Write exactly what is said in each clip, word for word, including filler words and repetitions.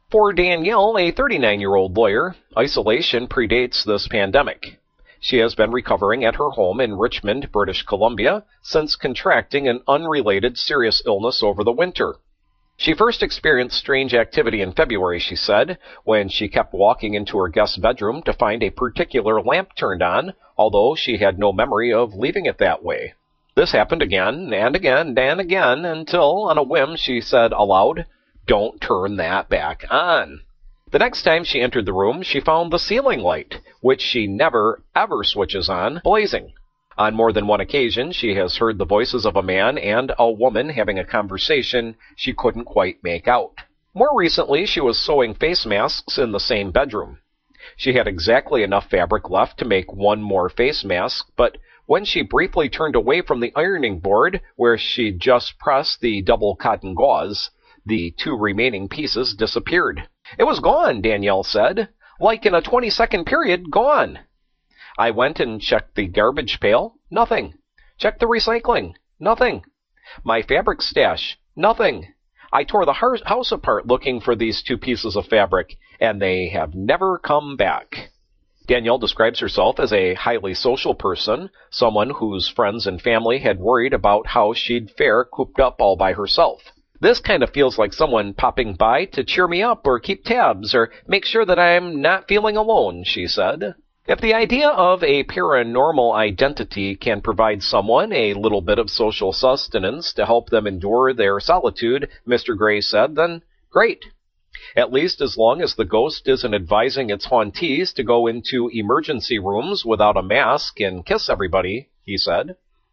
For Danielle, a thirty-nine-year-old lawyer, isolation predates this pandemic. She has been recovering at her home in Richmond, British Columbia, since contracting an unrelated serious illness over the winter. She first experienced strange activity in February, she said, when she kept walking into her guest's bedroom to find a particular lamp turned on, although she had no memory of leaving it that way. This happened again and again and again until, on a whim, she said aloud, "Don't turn that back on." The next time she entered the room, she found the ceiling light, which she never, ever switches on, blazing. On more than one occasion, she has heard the voices of a man and a woman having a conversation she couldn't quite make out. More recently, she was sewing face masks in the same bedroom. She had exactly enough fabric left to make one more face mask, but when she briefly turned away from the ironing board, where she'd just pressed the double cotton gauze, the two remaining pieces disappeared. "It was gone," Danielle said. "Like in a twenty-second period, gone. I went and checked the garbage pail. Nothing. Checked the recycling. Nothing. My fabric stash. Nothing. I tore the house apart looking for these two pieces of fabric, and they have never come back." Danielle describes herself as a highly social person, someone whose friends and family had worried about how she'd fare cooped up all by herself. "This kind of feels like someone popping by to cheer me up or keep tabs or make sure that I'm not feeling alone," she said. If the idea of a paranormal identity can provide someone a little bit of social sustenance to help them endure their solitude, Mister Gray said, then great. At least as long as the ghost isn't advising its hauntees to go into emergency rooms without a mask and kiss everybody, he said.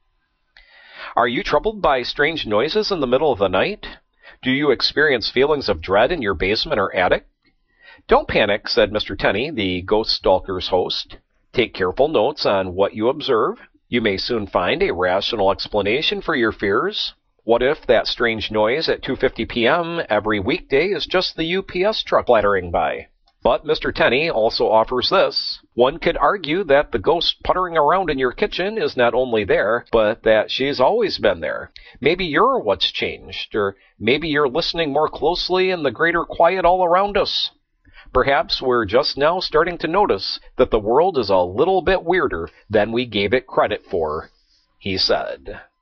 Are you troubled by strange noises in the middle of the night? Do you experience feelings of dread in your basement or attic? Don't panic, said Mister Tenney, the Ghost Stalker's host. Take careful notes on what you observe. You may soon find a rational explanation for your fears. What if that strange noise at two fifty p.m. every weekday is just the U P S truck clattering by? But Mister Tenney also offers this. One could argue that the ghost puttering around in your kitchen is not only there, but that she's always been there. Maybe you're what's changed, or maybe you're listening more closely in the greater quiet all around us. Perhaps we're just now starting to notice that the world is a little bit weirder than we gave it credit for, he said.